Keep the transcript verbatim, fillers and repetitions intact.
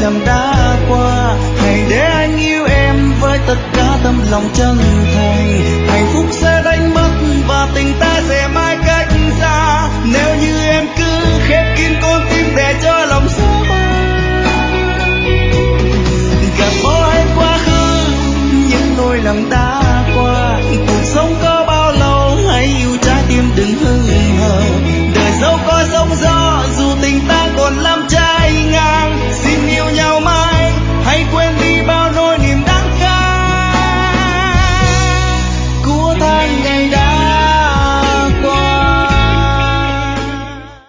lầm đã qua. Hãy để anh yêu em với tất cả tấm lòng chân thành. Hạnh phúc sẽ đánh mất và tình ta sẽ mãi cách xa. Nếu như em cứ khép kín con tim để cho lòng xa vời, gạt bỏ hết quá khứ những lỗi lầm ta